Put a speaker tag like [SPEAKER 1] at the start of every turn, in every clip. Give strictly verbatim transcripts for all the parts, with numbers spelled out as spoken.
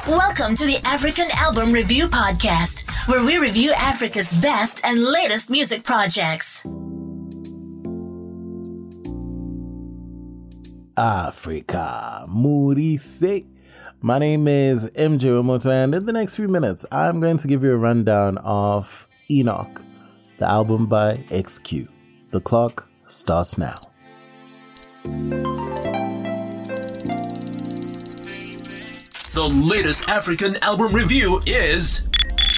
[SPEAKER 1] Welcome to the African Album Review Podcast, where we review Africa's best and latest music projects.
[SPEAKER 2] Africa, Murise. My name is M J Omoto, and in the next few minutes, I'm going to give you a rundown of Enoch, the album by X Q. The clock starts now.
[SPEAKER 3] The latest African album review is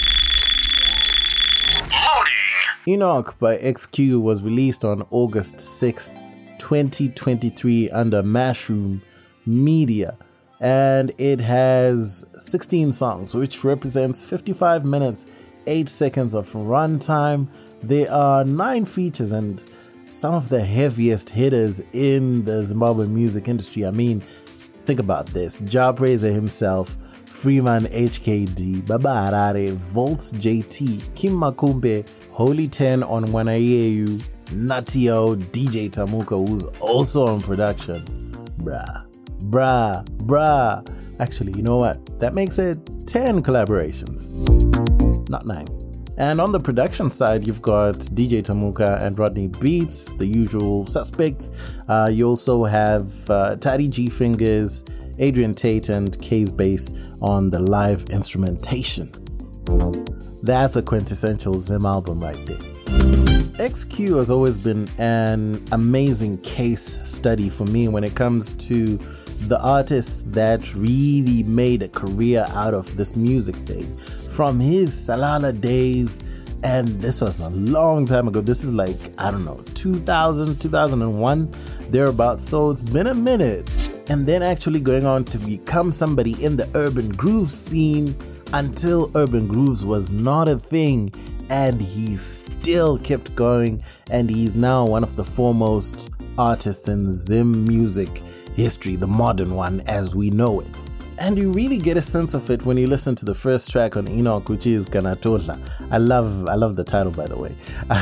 [SPEAKER 3] Loading.
[SPEAKER 2] Enoch by X Q was released on August sixth, twenty twenty-three under Mashroom Media, and it has sixteen songs, which represents fifty-five minutes, eight seconds of runtime. There are nine features and some of the heaviest hitters in the Zimbabwean music industry. I mean, think about this. Jah Prayzah himself, Freeman H K D, Baba Harare, Volts J T, Kim Makumbe, Holy Ten on Wanayeyu, Natio, D J Tamuka, who's also on production. Bruh, bruh, bruh. Actually, you know what? That makes it ten collaborations, not nine. And on the production side, you've got D J Tamuka and Rodney Beats, the usual suspects. Uh, you also have uh, Taddy G Fingers, Adrian Tate, and K's Bass on the live instrumentation. That's a quintessential Zim album right there. X Q has always been an amazing case study for me when it comes to the artists that really made a career out of this music thing. From his Salala days, and this was a long time ago. This is like, I don't know, two thousand, two thousand one, thereabouts. So it's been a minute. And then actually going on to become somebody in the urban groove scene until urban grooves was not a thing. And he still kept going, and he's now one of the foremost artists in Zim music history, the modern one as we know it. And you really get a sense of it when you listen to the first track on Enoch, which is Kanatodla. I love I love the title, by the way.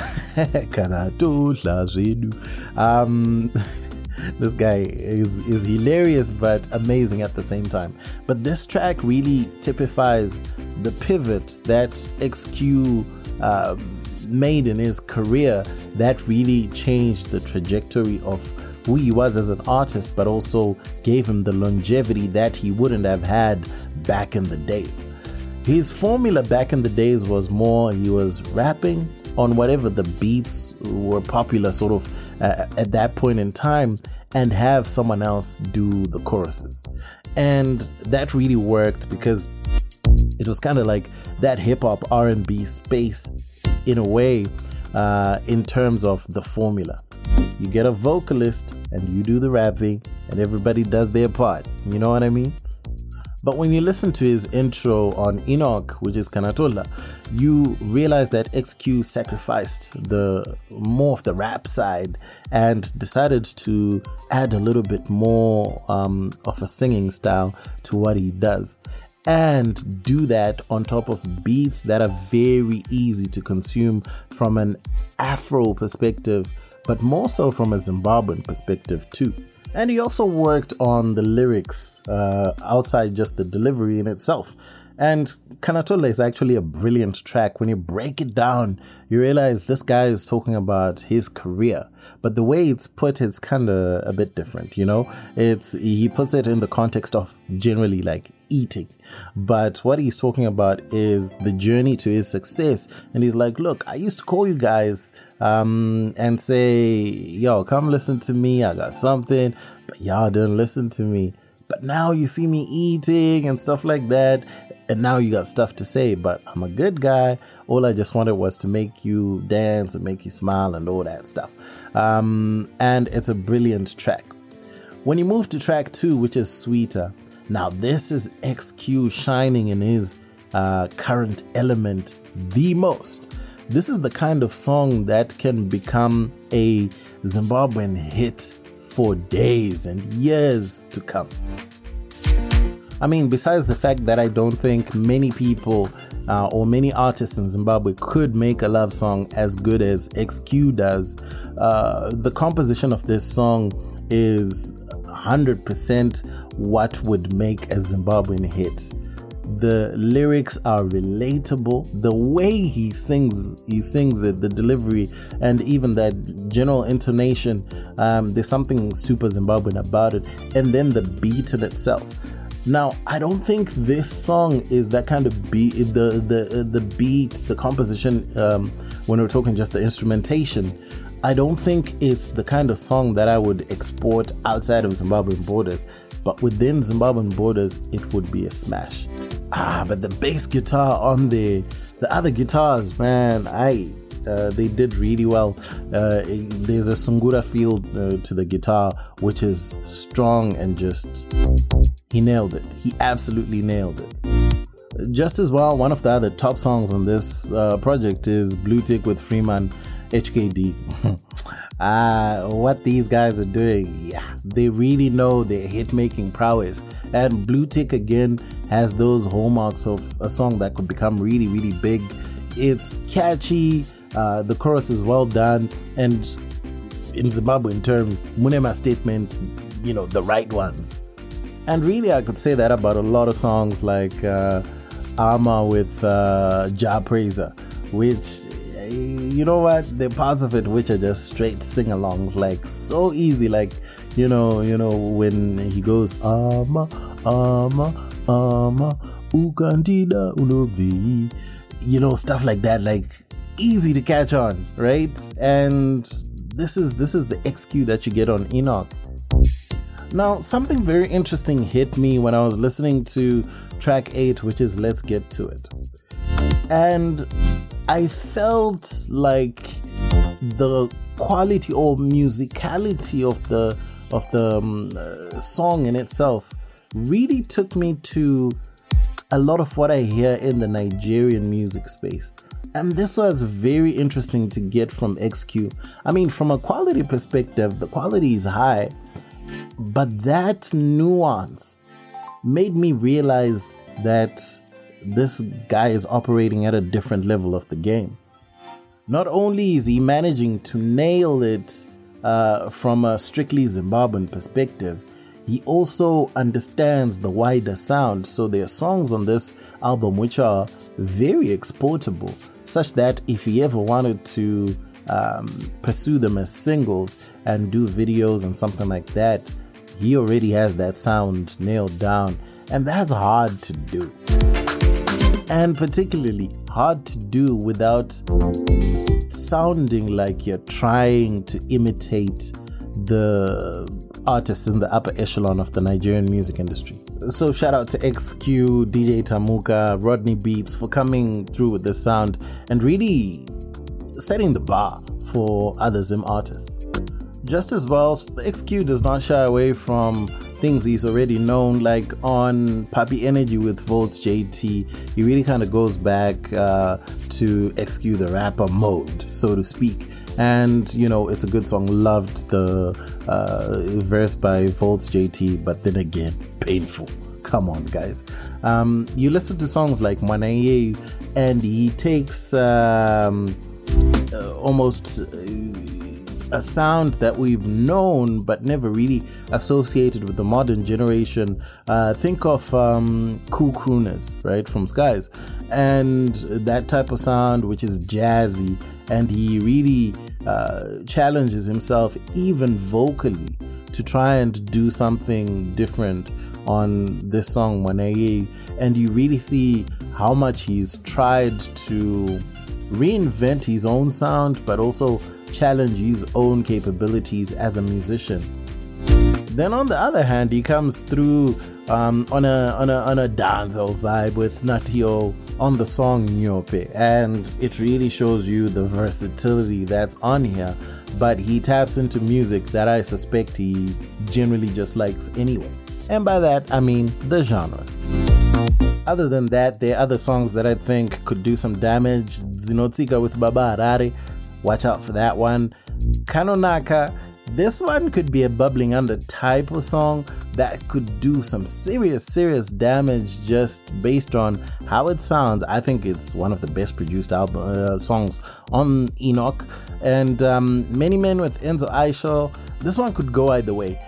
[SPEAKER 2] Kanatodla Zedu. Um This guy is, is hilarious but amazing at the same time. But this track really typifies the pivot that X Q uh, made in his career that really changed the trajectory of who he was as an artist, but also gave him the longevity that he wouldn't have had back in the days. His formula back in the days was more, he was rapping on whatever the beats were popular sort of uh, at that point in time, and have someone else do the choruses. And that really worked because it was kind of like that hip-hop R and B space in a way, uh, in terms of the formula. You get a vocalist and you do the rapping and everybody does their part. You know what I mean? But when you listen to his intro on Enoch, which is Kanatola, you realize that X Q sacrificed the more of the rap side and decided to add a little bit more um, of a singing style to what he does. And do that on top of beats that are very easy to consume from an Afro perspective, but more so from a Zimbabwean perspective too. And he also worked on the lyrics uh, outside just the delivery in itself. And Kanatola is actually a brilliant track. When you break it down, you realize this guy is talking about his career. But the way it's put, it's kind of a bit different, you know? It's he puts it in the context of generally like eating. But what he's talking about is the journey to his success. And he's like, look, I used to call you guys um, and say, yo, come listen to me. I got something. But y'all didn't listen to me. But now you see me eating and stuff like that. And now you got stuff to say, but I'm a good guy. All I just wanted was to make you dance and make you smile and all that stuff. Um, and it's a brilliant track. When you move to track two, which is Sweeter, now this is X Q shining in his uh, current element the most. This is the kind of song that can become a Zimbabwean hit for days and years to come. I mean, besides the fact that I don't think many people uh, or many artists in Zimbabwe could make a love song as good as X Q does, uh, the composition of this song is one hundred percent what would make a Zimbabwean hit. The lyrics are relatable. The way he sings, he sings it, the delivery, and even that general intonation, um, there's something super Zimbabwean about it. And then the beat in itself. Now, I don't think this song is that kind of beat, the the the beat, the composition, um, when we're talking just the instrumentation, I don't think it's the kind of song that I would export outside of Zimbabwean borders. But within Zimbabwean borders, it would be a smash. Ah, but the bass guitar on the the other guitars, man, I uh, they did really well. Uh, there's a Sungura feel uh, to the guitar, which is strong and just, he nailed it. He absolutely nailed it. Just as well, one of the other top songs on this uh, project is Blue Tick with Freeman H K D. Ah, what these guys are doing, yeah, they really know their hit-making prowess. And Blue Tick again has those hallmarks of a song that could become really, really big. It's catchy, uh, the chorus is well done, and in Zimbabwean terms, Munema statement, you know, the right ones. And really, I could say that about a lot of songs like uh, Arma with uh, Ja Praiser, which, you know what, there are parts of it which are just straight sing-alongs, like so easy, like, you know, you know, when he goes, Ama, Ama, Ama, Ukandida Unovi, you know, stuff like that, like easy to catch on, right? And this is this is the X Q that you get on Enoch. Now, something very interesting hit me when I was listening to track eight, which is Let's Get To It. And I felt like the quality or musicality of the of the um, uh, song in itself really took me to a lot of what I hear in the Nigerian music space. And this was very interesting to get from X Q. I mean, from a quality perspective, the quality is high, but that nuance made me realize that this guy is operating at a different level of the game. Not only is he managing to nail it uh, from a strictly Zimbabwean perspective, he also understands the wider sound. So there are songs on this album which are very exportable, such that if he ever wanted to um, pursue them as singles and do videos and something like that, he already has that sound nailed down. And that's hard to do. And particularly hard to do without sounding like you're trying to imitate the artists in the upper echelon of the Nigerian music industry. So shout out to X Q, D J Tamuka, Rodney Beats for coming through with this sound and really setting the bar for other Zim artists. Just as well, the X Q does not shy away from things he's already known, like on Papi Energy with Volts J T. He really kind of goes back uh, to X Q the rapper mode, so to speak. And, you know, it's a good song. Loved the uh, verse by Volts J T, but then again, painful. Come on, guys. Um, you listen to songs like Mwanaye, and he takes um, uh, almost Uh, a sound that we've known but never really associated with the modern generation. Uh, think of um, Cool Crooners, right, from Skies, and that type of sound which is jazzy, and he really uh, challenges himself even vocally to try and do something different on this song Mwanaye, and you really see how much he's tried to reinvent his own sound but also challenge his own capabilities as a musician. Then on the other hand, he comes through um, on a on a on a dancehall vibe with Natio on the song Nyope, and it really shows you the versatility that's on here. But he taps into music that I suspect he generally just likes anyway, and by that I mean the genres. Other than that, there are other songs that I think could do some damage. Zinotsika with Baba Harare, watch out for that one. Kanonaka, this one could be a bubbling under type of song that could do some serious, serious damage just based on how it sounds. I think it's one of the best produced album uh, songs on Enoch. And um, Many Men with Enzo Aisho, this one could go either way.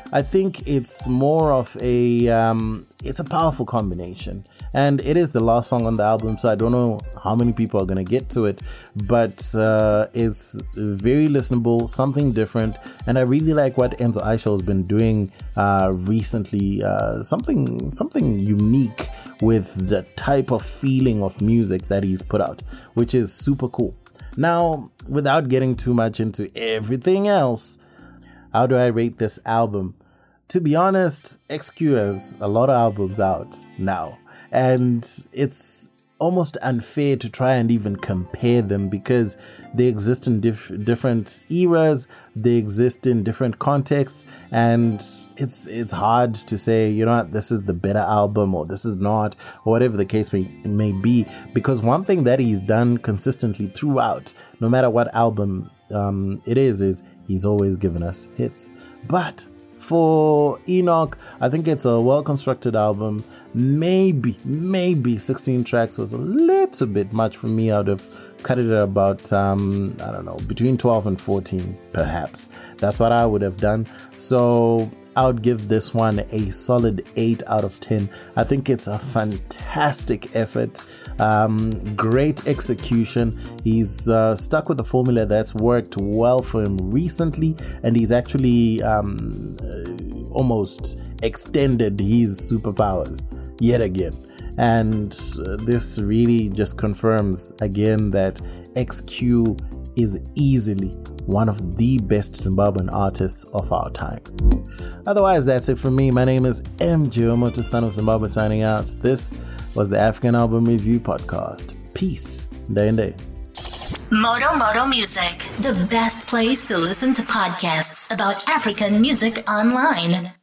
[SPEAKER 2] I think it's more of a, um, it's a powerful combination. And it is the last song on the album, so I don't know how many people are going to get to it, but uh, it's very listenable, something different. And I really like what Enzo Aisho has been doing uh, recently, uh, something something unique with the type of feeling of music that he's put out, which is super cool. Now, without getting too much into everything else, how do I rate this album? To be honest, X Q has a lot of albums out now. And it's almost unfair to try and even compare them because they exist in diff- different eras, they exist in different contexts, and it's it's hard to say, you know what, this is the better album or this is not, or whatever the case may, may be. Because one thing that he's done consistently throughout, no matter what album um, it is, is he's always given us hits. But for Enoch, I think it's a well-constructed album. Maybe, maybe sixteen tracks was a little bit much for me. I would have cut it at about, um, I don't know, between twelve and fourteen, perhaps. That's what I would have done. So I would give this one a solid eight out of ten. I think it's a fantastic effort. Um, great execution. He's uh, stuck with a formula that's worked well for him recently, and he's actually um, uh, almost extended his superpowers yet again. And uh, this really just confirms again that X Q is easily one of the best Zimbabwean artists of our time. Otherwise, that's it from me. My name is M J Omoto, son of Zimbabwe, signing out. This was the African Album Review Podcast. Peace. Ndende.
[SPEAKER 1] Moto Moto Music, the best place to listen to podcasts about African music online.